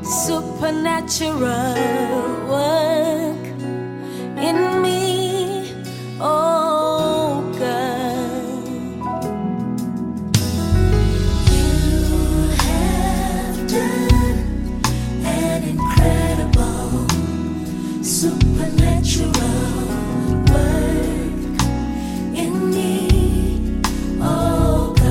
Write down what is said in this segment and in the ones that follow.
supernatural work in me, oh God. You have done an incredible supernatural work in me, oh God.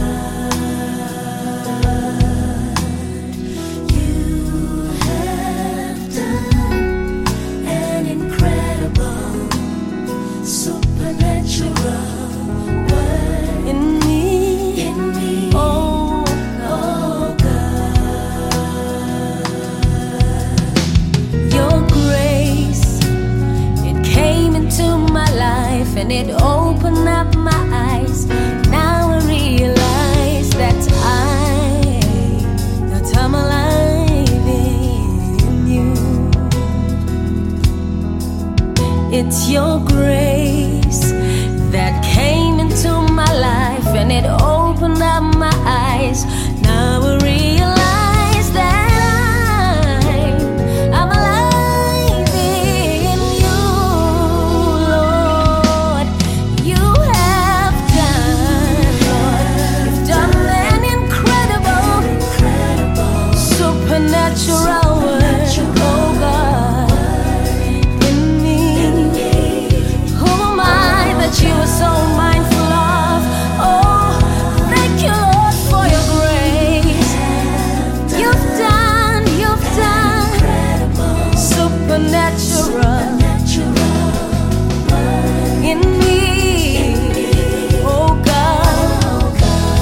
You have done an incredible supernatural work in me, oh God. Your grace, it came into my life and it opened up my eyes. Now I realize that I'm alive in you. It's your grace that came into my life and it opened up my eyes. Now I realize that I'm alive in you, Lord. You have done, Lord, you've done an incredible supernatural work, oh God, in me. Who am I that you are so mindful of? Oh, thank you, Lord, for your grace. You've done supernatural in me, oh God.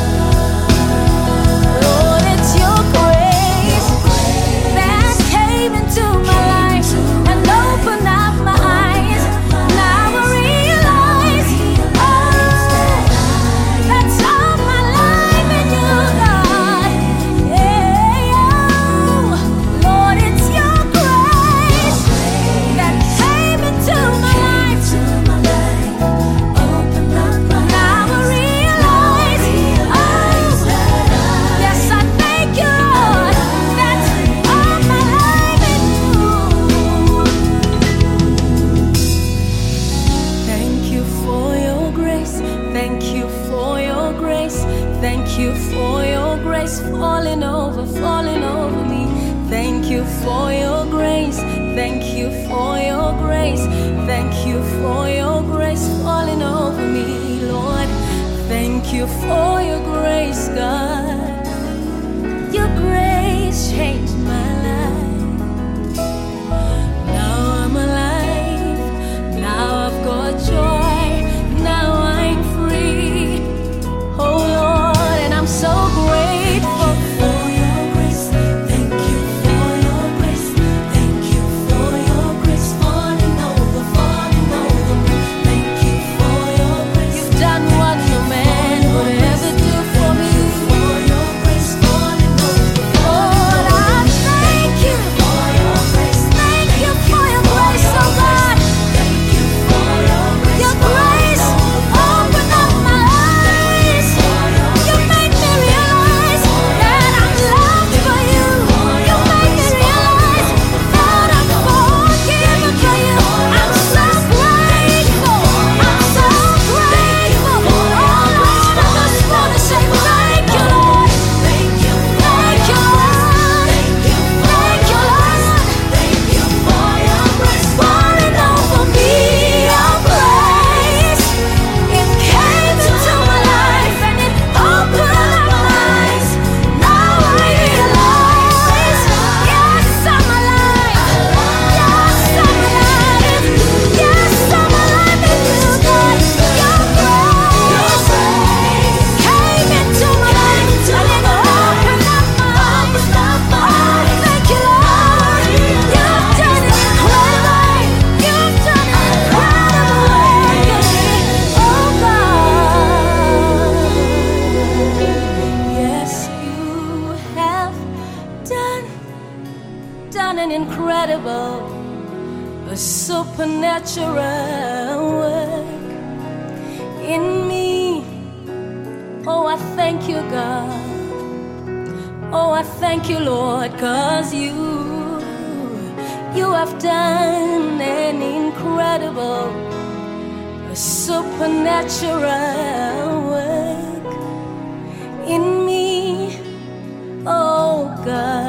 Lord, it's your grace that came into my life and opened up my eyes. Now I realize, oh, that's all my life in you, God. Yeah, oh, Lord, it's your grace that came into my life. Now I realize, oh, yes, I thank you, Lord, that's all my life in you. Thank you for your grace. Thank you for your grace. Thank you for your grace falling over me. Thank you for your grace. Thank you for your grace. Thank you for your grace falling over me, Lord. Thank you for your grace, God. Your grace changed my life. Now I'm alive. Now I've got joy. Now I'm free. Oh Lord, and I'm so grateful for your grace. Thank you for your grace. Thank you for your grace falling over me. Thank you for your grace. You've done what no man would ever do for me. For your grace falling over me. Lord, I thank you for your grace. Thank you for your grace, oh God. Thank you for your grace. Your grace opened up my eyes. You made me realize that I'm loved by you. You made me realize that I'm forgiven by you. I'm so grateful. I'm so grateful. Oh Lord, I just want to say thank you, Lord. Thank you, Lord. Thank you, Lord. Thank you for your grace falling over me. Your grace, it came into my life and it opened up my eyes. Now I realize, yes, I'm alive. Yes, I'm alive. Yes, I'm alive in you, God. Your grace came into my life and it opened up my eyes. Oh, thank you, Lord. You've done it incredible. You've done it incredible in me, oh God. Yes, you have done an incredible, a supernatural work in me. Oh, I thank you, God. Oh, I thank you, Lord, 'cause you have done an incredible, a supernatural work in me, oh God.